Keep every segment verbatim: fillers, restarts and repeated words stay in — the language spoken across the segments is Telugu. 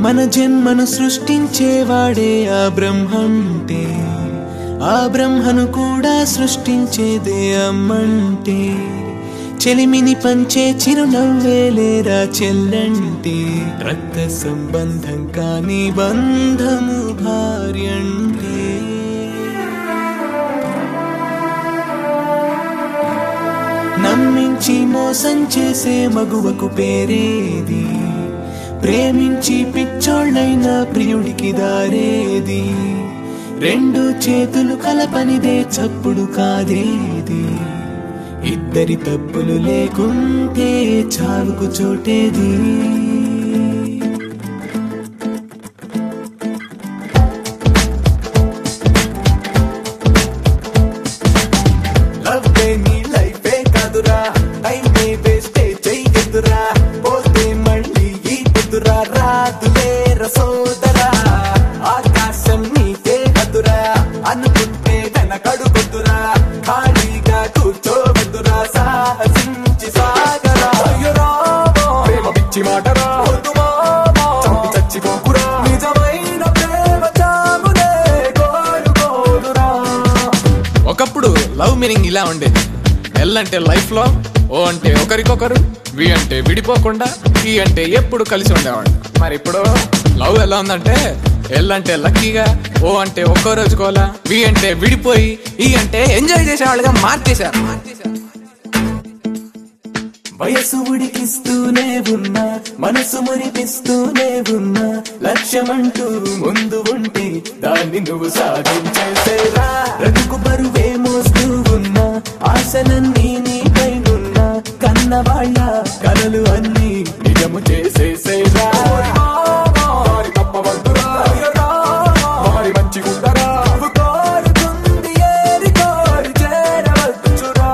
మన జన్మను సృష్టించేవాడే ఆ బ్రహ్మంటే, ఆ బ్రహ్మను కూడా సృష్టించేదే అమ్మంటే, చెలిమిని పంచే చిరునవ్వేలేరా చెల్లంటే, రక్త సంబంధం కాని బంధము భార్యంటే. నమ్మించి మోసం చేసే మగువకు పేరేది, ప్రేమించి పిచ్చోళ్ళైనా ప్రియుడికి దారేది, రెండు చేతులు కలపనిదే చప్పుడు కాదేది, ఇద్దరి తప్పులు లేకుంటే చావుకు చోటేది. లవ్వే నీ లైఫే కాదురా, టైమే వేస్టే చెయ్యదురా, పోతే మళ్ళీ ఈ కుదురా రాదులే రసోదరా. ఆకాశం నీకే కదురా, అనుకుంటే వెనకడుగుతురా, ఖాళీగా కూర్చోవద్దురా, సాహసించి సాగరా. ప్రేమ పిచ్చి మాటరా, చంపి చచ్చిపోకురా, నిజమైన ప్రేమ చామునే కోరుకోదురా. ఒకప్పుడు లవ్ మీనింగ్ ఇలా ఉండేది, ఎల్ అంటే లైఫ్ లో, ఓ అంటే ఒకరికొకరు, వి అంటే విడిపోకుండా, ఈ అంటే ఎప్పుడు కలిసి ఉండేవాడు. మరి ఇప్పుడు లవ్ ఎలా ఉందంటే, ఎల్ అంటే లక్కీగా, ఓ అంటే ఒక్కో రోజుకోలా, వి అంటే విడిపోయి, ఈ అంటే ఎంజాయ్ చేసేవాళ్ళుగా మార్చేశారు. వయసు ఉడికిస్తూనే ఉన్నా, మనసు మురిపిస్తూనే ఉన్నా, లక్ష్యమంటూ ముందు ఉంటే దాన్ని నువ్వు సాధించేసేరా. రఘుకు బరువే మోస్తూ ఉన్నా, ఆశలన్నీ నీపైనున్నా, కన్నవాళ్ళ కలలు అన్నీ నిజము చేసేసేరా. తప్పవద్దురా, వారి మంచి ఉండరా, కోరుకుంది ఏరి కోరి చేరవచ్చురా.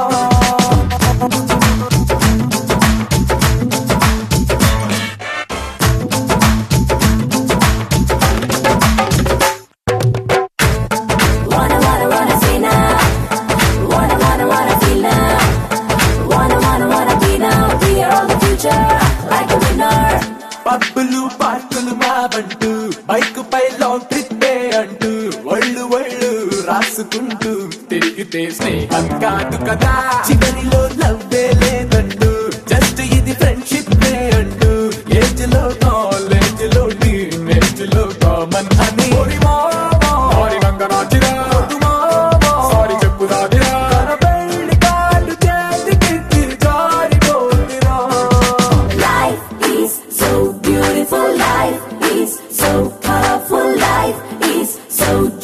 పబ్బులు పార్కులు మావంటూ, బైక్ పై లాంగ్ ట్రిప్ అంటూ, ఒళ్ళు ఒళ్ళు రాసుకుంటూ తిరిగితే స్నేహం కాదు కదా. చివరిలో లవ్వే లేదంటూ, జస్ట్ ఇది ఫ్రెండ్షిప్ అంటూ, ఏజ్ లో కాలేజ్ లో టీనేజ్ లో కామన్ అని సారీ చెప్పు దాటిరా. పెళ్లి కాదు చేతికి జారిపోతిరా. Life is so beautiful, life is so colorful, life is so